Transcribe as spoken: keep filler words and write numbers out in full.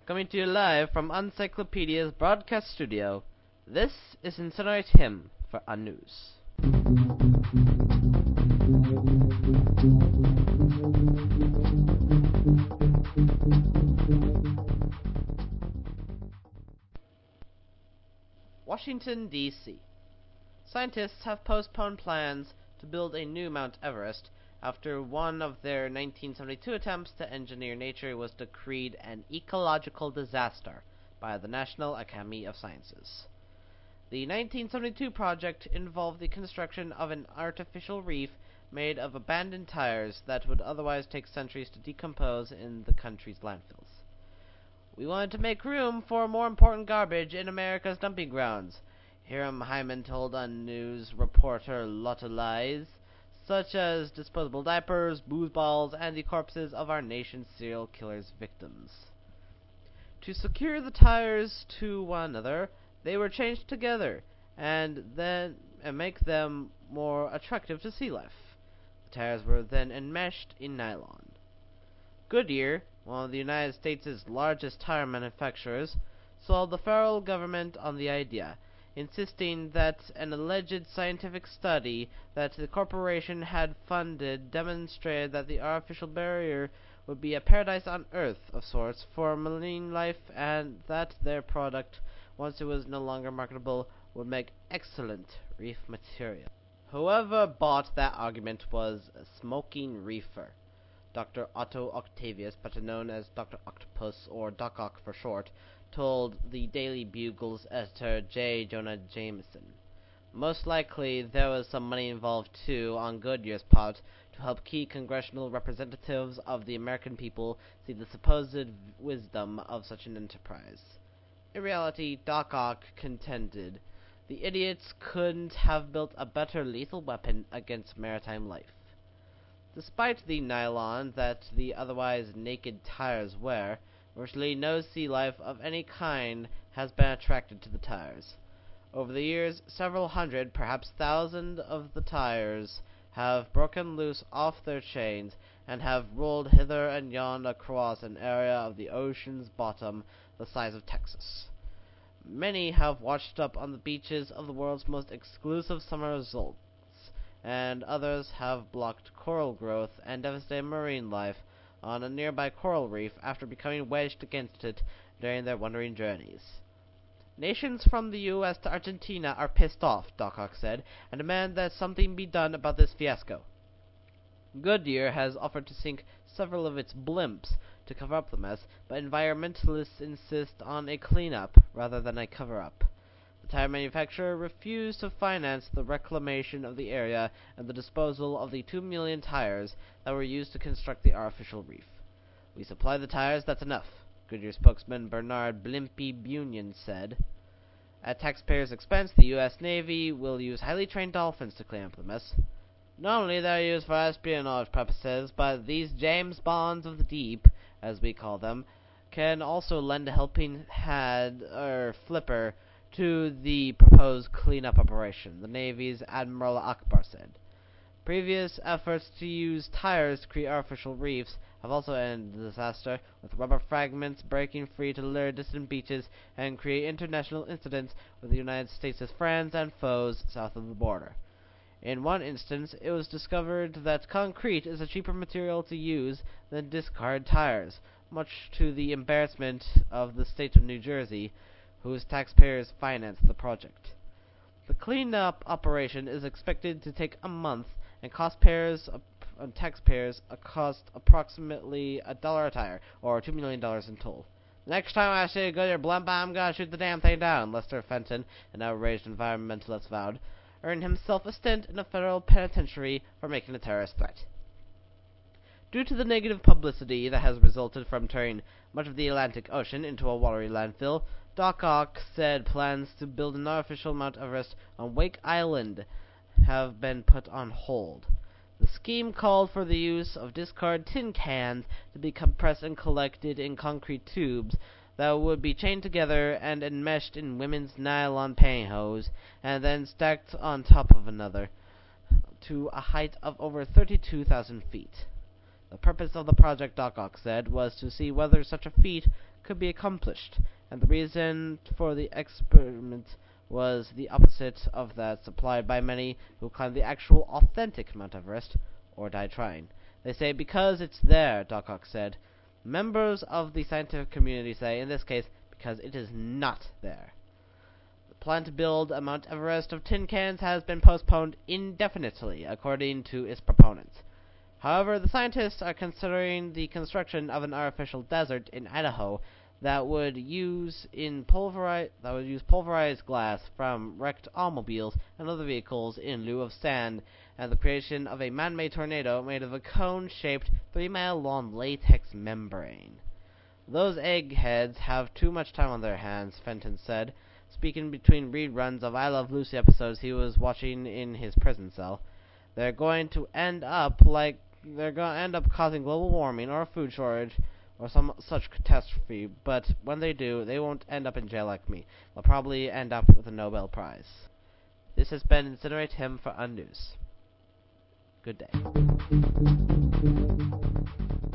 Coming to you live from Uncyclopedia's broadcast studio, this is Incinerate Him for Unnews. Washington, D C Scientists have postponed plans to build a new Mount Everest after one of their nineteen seventy-two attempts to engineer nature was decreed an ecological disaster by the National Academy of Sciences. The nineteen seventy-two project involved the construction of an artificial reef made of abandoned tires that would otherwise take centuries to decompose in the country's landfills. We wanted to make room for more important garbage in America's dumping grounds, Hiram Hyman told Unnews reporter Lotta Lies, such as disposable diapers, booze balls, and the corpses of our nation's serial killer's victims. To secure the tires to one another, they were changed together, and then and make them more attractive to sea life. The tires were then enmeshed in nylon. Goodyear, one of the United States' largest tire manufacturers, sold the federal government on the idea, insisting that an alleged scientific study that the corporation had funded demonstrated that the artificial barrier would be a paradise on Earth of sorts for marine life, and that their product, once it was no longer marketable, would make excellent reef material. Whoever bought that argument was a smoking reefer. Doctor Otto Octavius, better known as Doctor Octopus, or Doc Ock for short, told the Daily Bugle's editor J. Jonah Jameson. Most likely, there was some money involved, too, on Goodyear's part, to help key congressional representatives of the American people see the supposed wisdom of such an enterprise. In reality, Doc Ock contended the idiots couldn't have built a better lethal weapon against maritime life. Despite the nylon that the otherwise naked tires wear, virtually no sea life of any kind has been attracted to the tires. Over the years, several hundred, perhaps thousand of the tires have broken loose off their chains and have rolled hither and yon across an area of the ocean's bottom the size of Texas. Many have washed up on the beaches of the world's most exclusive summer resorts, and others have blocked coral growth and devastated marine life on a nearby coral reef after becoming wedged against it during their wandering journeys. Nations from the U S to Argentina are pissed off, Doc Ock said, and demand that something be done about this fiasco. Goodyear has offered to sink several of its blimps to cover up the mess, but environmentalists insist on a cleanup rather than a cover-up. The tire manufacturer refused to finance the reclamation of the area and the disposal of the two million tires that were used to construct the artificial reef. We supply the tires, that's enough, Goodyear spokesman Bernard Blimpie Bunyan said. At taxpayers' expense, the U S Navy will use highly trained dolphins to clean up the mess. Normally they're used for espionage purposes, but these James Bonds of the deep, as we call them, can also lend a helping hand, or flipper, to the proposed cleanup operation, the Navy's Admiral Akbar said. Previous efforts to use tires to create artificial reefs have also ended the disaster, with rubber fragments breaking free to lure distant beaches and create international incidents with the United States' friends and foes south of the border. In one instance, it was discovered that concrete is a cheaper material to use than discard tires, much to the embarrassment of the state of New Jersey, whose taxpayers finance the project. The cleanup operation is expected to take a month and cost payers, uh, taxpayers a cost approximately a dollar a tire, or two million dollars in total. Next time I see a Goodyear blimp, I'm gonna shoot the damn thing down, Lester Fenton, an outraged environmentalist, vowed, earned himself a stint in a federal penitentiary for making a terrorist threat. Due to the negative publicity that has resulted from turning much of the Atlantic Ocean into a watery landfill, Doc Ock said plans to build an artificial Mount Everest on Wake Island have been put on hold. The scheme called for the use of discard tin cans to be compressed and collected in concrete tubes that would be chained together and enmeshed in women's nylon pantyhose, and then stacked on top of another to a height of over thirty-two thousand feet. The purpose of the project, Doc Ock said, was to see whether such a feat could be accomplished, and the reason for the experiment was the opposite of that supplied by many who climbed the actual, authentic Mount Everest, or died trying. They say because it's there, Doc Ock said. Members of the scientific community say, in this case, because it is not there. The plan to build a Mount Everest of tin cans has been postponed indefinitely, according to its proponents. However, the scientists are considering the construction of an artificial desert in Idaho that would use in pulveri- that would use pulverized glass from wrecked automobiles and other vehicles in lieu of sand, and the creation of a man-made tornado made of a cone-shaped, three-mile-long latex membrane. Those eggheads have too much time on their hands, Fenton said, speaking between reruns of I Love Lucy episodes he was watching in his prison cell. They're going to end up like they're going to end up causing global warming or a food shortage or some such catastrophe, but when they do, they won't end up in jail like me. They'll probably end up with a Nobel Prize. This has been Incinerate Him for Unnews. Good day.